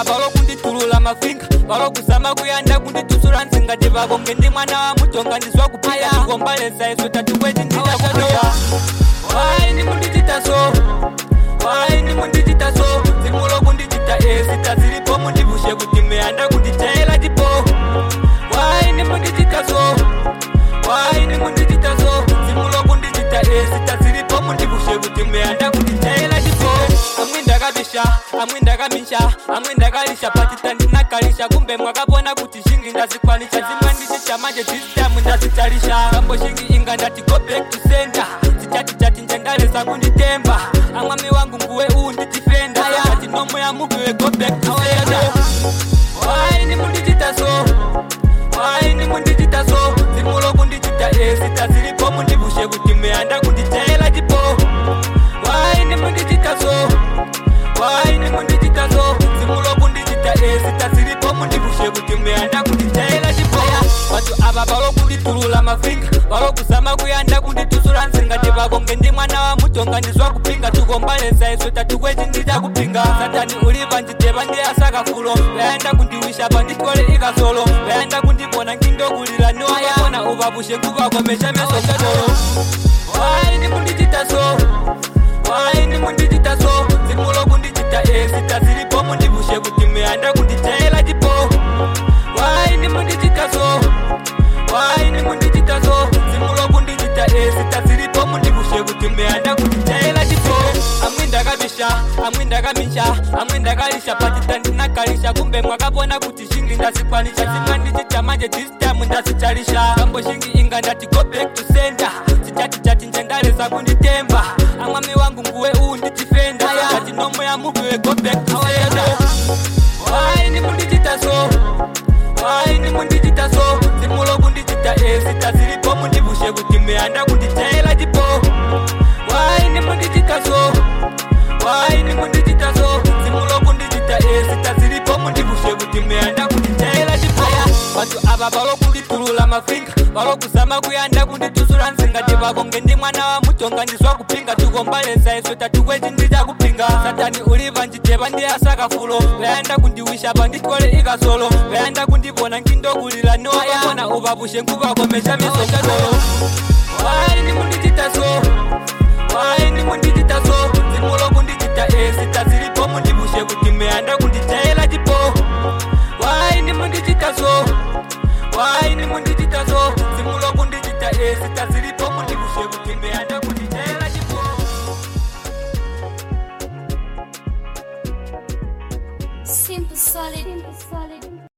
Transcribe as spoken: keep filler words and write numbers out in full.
aba balo kunditulula mafinga balo kusama kuyanda kunditusula nsinga tibabonge ndi mwana wa mutonga ndizwa kupaya ngombaleza iso tatukweti nditakuya wai ndi mundititaso wai ndi mundititaso zimulo kunditita esi tazilipo mundivushe kuti meyanda kunditela tipo wai ndi mundititaso wai ndi mundititaso zimulo kunditita esi tazilipo mundivushe kuti meyanda kunditela tipo amwinda kabisha amwinda kamisha amwinda kalisha patita ndinakalisha kumbe mwakapona kuti shingi ndazikwanisha zimanditicha manje system ndazitalisha kambo shingi inga ndati go back to center zichati chati njendaleza kunditemba amwami wangu nguwe uu nditifenda ati nomo ya mugiwe go back to center wai ni mundititaso wai ni mundititaso zimulo kunditita esi tazilipo mundivushe kuti meyanda kunditela tipo wai ni mundititaso wai ni mundititaso zimulo kunditita esi tazilipo mundivushe kuti meyanda kunditela tipo watu aba balo kunditulula mafinga balo kusama kuyanda kunditusula nsinga tibabonge ndi mwana wa mutonga ndizwa kupinga tukombaleza iso tatukweti nditakupinga satani uliva nditeba ndi asakafulo bayanda kundiwisha panditwale ikasolo bayanda kundibona ngindogulila niwayabona ubabushe kubakomesha meso satolo wai ni mundititaso wai ni mundititaso zimulo kunditita esi tazilipo mundivushe kuti meyanda kunditela tipo wai ni mundititaso wai ni mundititaso zimulo kunditita esi tazilipo mundivushe kuti meyanda kunditela tipo amwinda kabisha amwinda kamisha amwinda kalisha patita ndinakalisha kumbe mwakapona kuti shingi ndazikwanisha zimanditita manje system ndazitalisha kambo shingi inga ndati go back to center zichati chati njendaleza kunditemba amwami wangu nguwe uu nditifenda ati nomo ya mugiwe go back to center wai ni mundititaso wai ni mundititaso zimulo kunditita esi tazilipo mundivushe kuti meyanda kunditela tipo wai ni mundititaso wai ni mundititaso zimulo kunditita esi tazilipo mundivushe kuti meyanda kunditela tipo watu aba balo kunditulula mafinga balo kusama kuyanda kunditusula nsinga tibabonge ndi mwana wa mutonga ndizwa kupinga tukombaleza iso tatukweti nditakupinga satani uliva nditeba ndi asakafulo bayanda kundiwisha panditwale ikasolo bayanda kundibona ngindogulila niwayabona ubabushe nkubakomesha meso tatolo wai ni mundititaso wai ni mundititaso zimulo kunditita esi tazilipo mundivushe kuti meyanda kunditela tipo wai ni mundititaso wai ni mundititaso zimulo kunditita esi tazilipo mundivushe kuti meyanda kunditela tipo Simple solid. Simple solid.